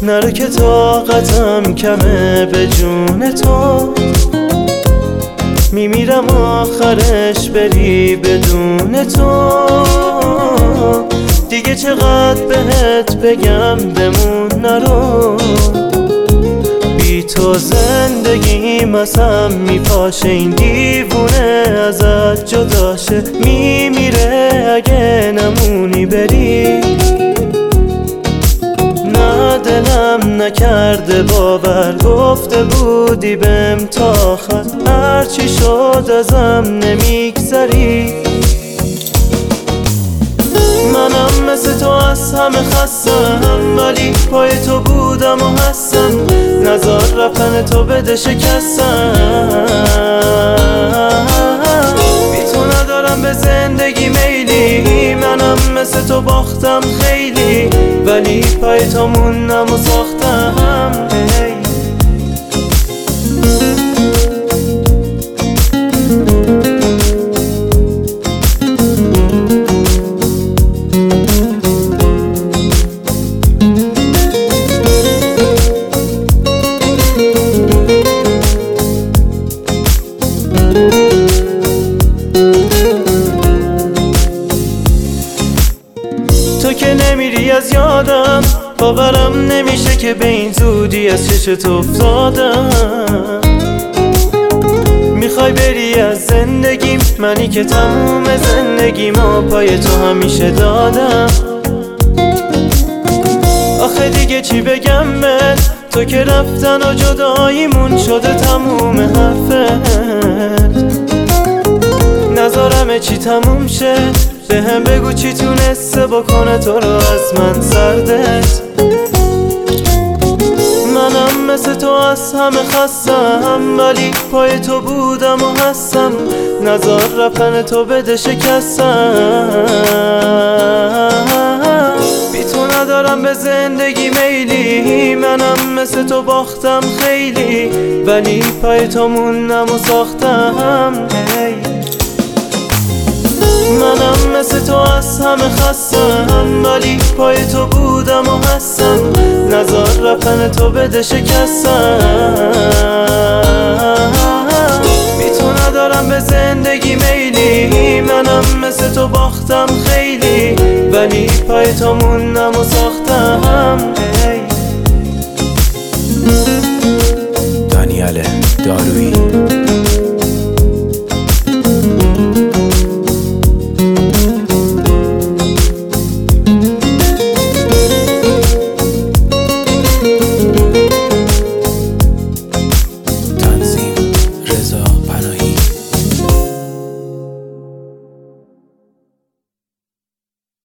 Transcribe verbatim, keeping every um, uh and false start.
نرو که طاقتم کمه به جون تو، میمیرم آخرش بری بدون تو. دیگه چقدر بهت بگم بمون نرو، بی تو زندگیم اصلا میپاشه، این دیوونه ازت جداشه، میمیره اگه نمونی بری. نه دلم نکرده باور، گفته بودی بهم تا آخر، هرچی شد ازم نمیگذری. منم مثل تو از همه خستم، ولی پای تو بودم و هستم، نزار رفتن تو بده شکستم. بی تو ندارم به زندگی میلی، منم مثل تو باختم خیلی، ولی پای تو موندم و ساختم. تو که نمیری از یادم، باورم نمیشه که به این زودی از چشت افتادم. میخوای بری از زندگیم، منی که تموم زندگیمو پای تو همیشه دادم. آخه دیگه چی بگم بهت، تو که رفتن و جداییمون شده تموم حرفت. نذارم چی تموم شه، به هم بگو چی تونسته بکنه تو رو از من سردت. منم مثل تو از همه خستم، ولی پای تو بودم و هستم، نزار رفتن تو بده شکستم. بی تو ندارم به زندگی میلی، منم مثل تو باختم خیلی، ولی پای تو موندم و ساختم. منم مثل تو از همه خستم، ولی پای تو بودم و هستم، نزار رفتن تو بده شکستم. بی تو ندارم به زندگی میلی، منم مثل تو باختم خیلی، ولی پای تو موندم و ساختم.